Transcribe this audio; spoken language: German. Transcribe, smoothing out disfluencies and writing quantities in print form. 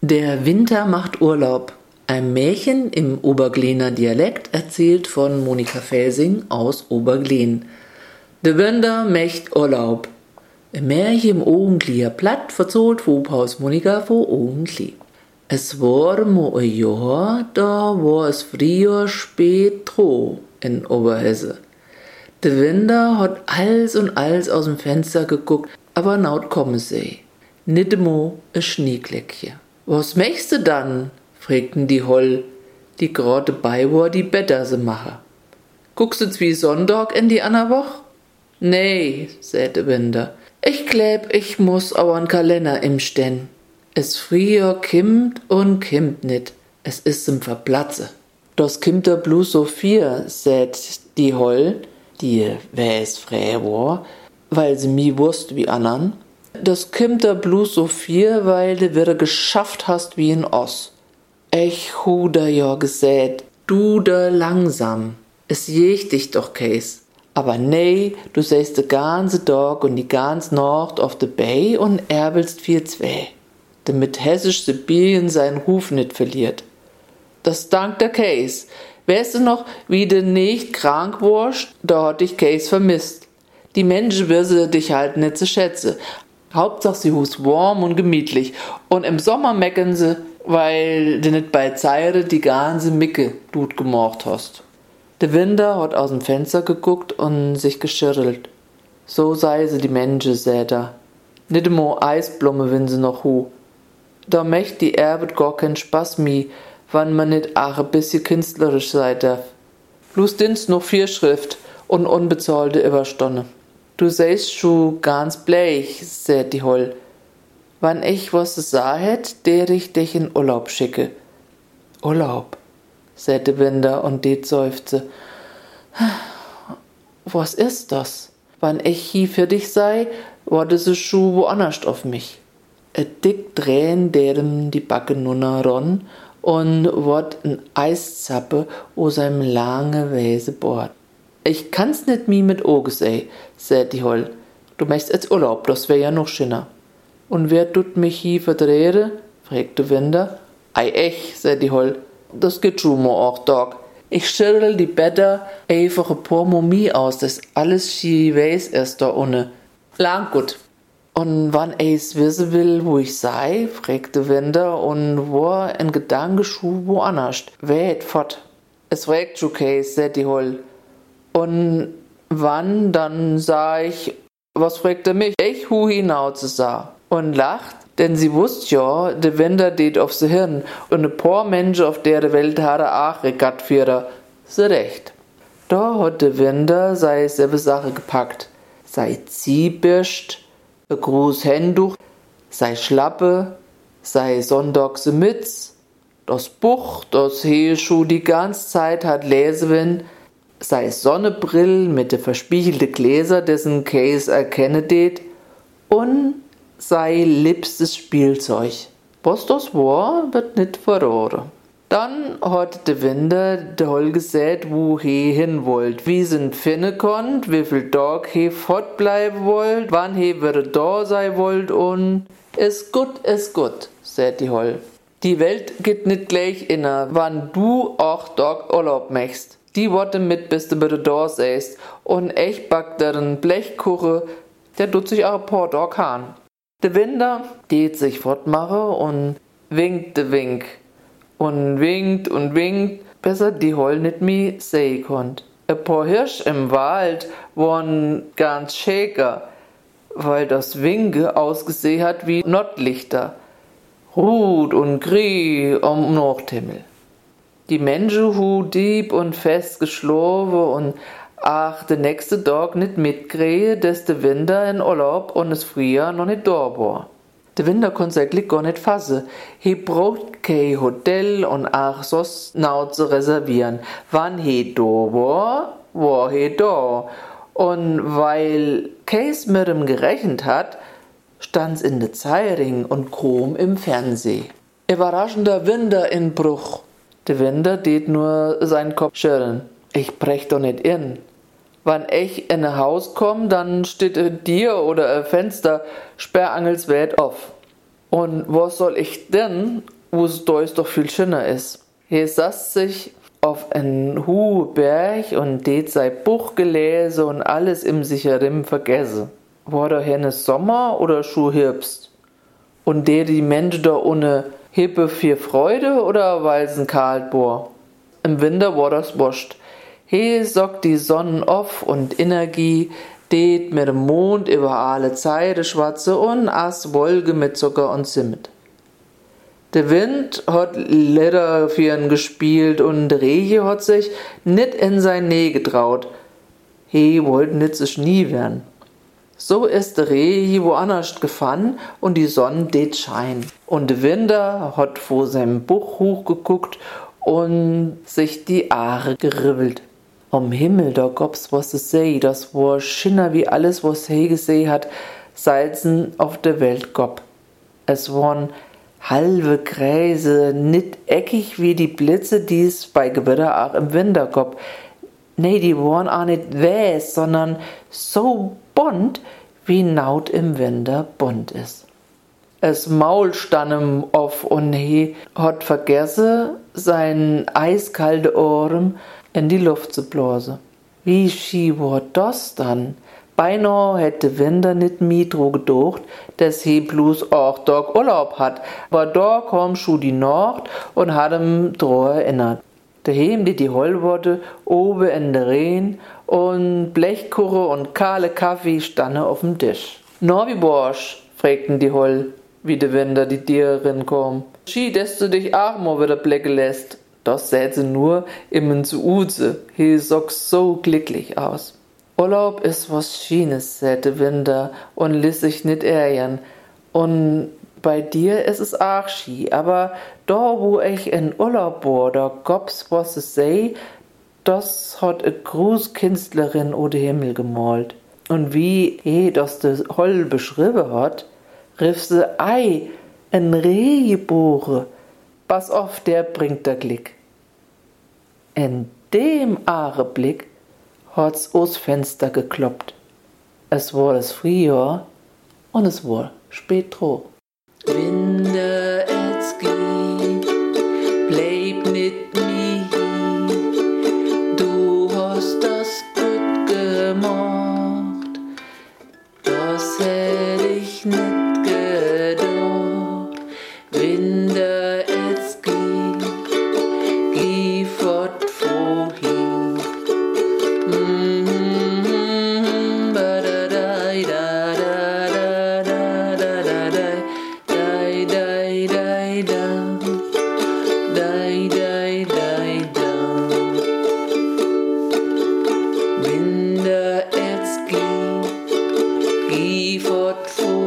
Der Winter macht Urlaub. Ein Märchen im Oberglener Dialekt, erzählt von Monika Felsing aus Oberglen. Der Winter macht Urlaub. Ein Märchen im Ogenglier platt, verzollt Wobhaus Monika vor Ogengli. Es war mo ein Jahr, da war es Frühjahr spät tro in Oberhesse. Der Winter hat alles und alles aus dem Fenster geguckt, aber naut komme sie. Nittemo ein Schneekleckchen. Was machst du dann? Fragten die Holl, die grade bei war, die Better se mache. Guckst du wie Sonntag in die ander Woch? Nee, sagte Winter. Ich glaub, ich muss auch an Kalender im Sten. Es Frühjahr kimmt und kimmt nit. Es is zum Verplatze. Das kimmt da bloß so viel, sagt die Holl, die weiß frei war, weil sie mi wusst wie andern. Das kimmt da bloß so viel, weil du wieder geschafft hast wie ein Oss. Ich hu da ja gesät, du da langsam. Es jägt dich doch, Käs. Aber nee, du säst de ganze Tag und die ganze Nacht auf de Bay und erbelst viel zwei. Damit hessisch Sibirien seinen Ruf nit verliert. Das dank der Käs. Weißt du noch, wie du nicht krank warst? Da hat dich Käs vermisst. Die Menschen wirse dich halt nit zu schätze. Hauptsache sie hus warm und gemütlich. Und im Sommer meckern sie, weil du nit bei Zeire die ganze Micke dut gemacht hast. Der Winter hat aus dem Fenster geguckt und sich geschirrelt. So sei sie die Menschen, sät er. Nit mo Eisblume, wenn sie noch hu. Da mecht die Erbet gar kein Spaß mi, wann man nit ach ein bisschen künstlerisch sei darf. Bloß dinst noch 4 Schrift und unbezahlte Überstunde. Du seist schu ganz bleich, sät die Holl. Wann ich was zu sah hätt, der ich dich in Urlaub schicke. Urlaub, säte Winter und det seufze. Was ist das? Wann ich hier für dich sei, wurde se schu woanders auf mich. Dick Tränen deren die Backe nunna ron und wort n Eiszappe o seinem lange Wese Bord. Ich kann's nit mi mit Oge seh, sät die Holl. Du möchtest jetzt Urlaub, das wär ja noch schöner. Und wer tut mich hier verdrehre? Fragte Winter. Ei ech, sät die Holl. Das geht schon mo auch, Dog. Ich schirrel die Better einfach ein paar Mumie aus, das alles schi weiß erst da ohne. Lang gut. Und wann eis wissen will, wo ich sei, fragte Winter und war in Gedanke schu woanders. Weit fort. Es fragt schu Käs, sät die Holl. Und wann, dann sah ich, was fragt er mich? Ich hu hinaus sah. Und lacht, denn sie wusst ja, de Winter det auf se Hirn und ne paar Menschen auf der Welt hare ach regat vierer. Se recht. Da hat de Winter sei selbe Sache gepackt. Sei Ziehbürst, e groß Händtuch, sei Schlappe, sei Sonntagse Mütz, das Buch, das he schu die ganze Zeit hat lesen, sei Sonnebrill mit de verspiegelte Gläser, dessen Case erkenne det, und sei liebstes Spielzeug. Was das war, wird nit verraten. Dann hat de Winter de Holl gesät, wo he hin wollt, wie sin finne konnt, wie viel Tag he fortbleiben wollt, wann he würde da sei wollt und is gut, sät die Holl. Die Welt geht nit gleich inner, wann du auch Tag Urlaub machst. Die Worte mit, bis du wieder da seist. Und ich back deren Blechkuche, der tut sich auch ein paar Tag an. Der Winter geht sich fortmache und winkt de Wink. Und winkt, bis er die Holl nit mi sehen konnt. Ein paar Hirsch im Wald waren ganz schäker, weil das Winke ausgesehen hat wie Nordlichter. Rot und Grie am Nachthimmel. Die Menschen hu dieb und fest geschlafen und ach, de nächste Tag nit mitkriege, dass de Winter in Urlaub und es Frühjahr noch nit da war. De Winter konnt sein Glück gar nit fasse. He braucht kein Hotel und ach, sos nau zu reservieren. Wann he da war he da. Und weil Käs mit ihm gerechnet hat, stand's in de Zeitung und krom im Fernseh. Überraschender Winterinbruch. Der Winter det nur seinen Kopf schütteln. Ich brech doch nicht in. Wann ich in ein Haus komm, dann steht dir oder ein Fenster sperrangelsweit auf. Und was soll ich denn wo es dort doch viel schöner ist. He saß sich auf einen hohen Berg und det sei Buch gelesen und alles im sich herum vergessen. War da herne Sommer oder schu Herbst? Und die Menschen da ohne Hippe für Freude oder weil's kalt war? Im Winter war das wurscht. He sockt die Sonnen auf und Energie, det mit dem Mond über alle Zeiten schwarze und as Wolke mit Zucker und Zimt. Der Wind hat Lieder für ihn gespielt und der Regen hat sich nit in sein Nähe getraut. He wollt nit sich nie werden. So ist der Regen woanders gefahren und die Sonne det schein. Und der Winter hat vor seinem Buch hochgeguckt und sich die Aare geribbelt. Am Himmel, da gab's was zu sehen, das war schinner wie alles, was he gesehen hat, seit's auf der Welt gab. Es waren halbe Kreise, nit eckig wie die Blitze, die's bei Gewitter auch im Winter gab. Nee, die waren auch nicht weiß, sondern so bunt, wie Naut im Winter bunt ist. Es Maul stand ihm auf und he hat vergessen, sein eiskalte Ohren in die Luft zu blasen. Wie schi war das dann? Beinahe hätte Winter nit mitro gedacht, dass he bloß auch dort Urlaub hat. Aber da kam schu die Nacht und hat ihm dran erinnert. Daheim die Hollworte oben in der Rehn und Blechkuche und kahle Kaffee standen auf dem Tisch. Na, wie war's? Fragten die Holl, wie der Winter die Tiererin kam. Schi, dass du dich auch mal wieder blicken lässt. Das säht sie nur immer zu Uze. He sock so glücklich aus. Urlaub ist was Schienes, sagte Winter und ließ sich nicht ärgern. Und bei dir ist es auch Ski, aber da, wo ich in Urlaub war, da gab's was zu sehen, das hat eine Grußkünstlerin oder Himmel gemalt. Und wie das de Holl beschrieben hat, rief sie, ei, ein Rehgeboren. Pass auf, der bringt der Glück. In dem Augenblick hat's aus Fenster gekloppt. Es war das Frühjahr und es war spät dran. Winter, es geht, bleib mit mir. Du hast das gut gemacht, das hätte ich nicht gedacht. Winter, es geht, geh fort vorhin. Winter, es geht, geh fort vor.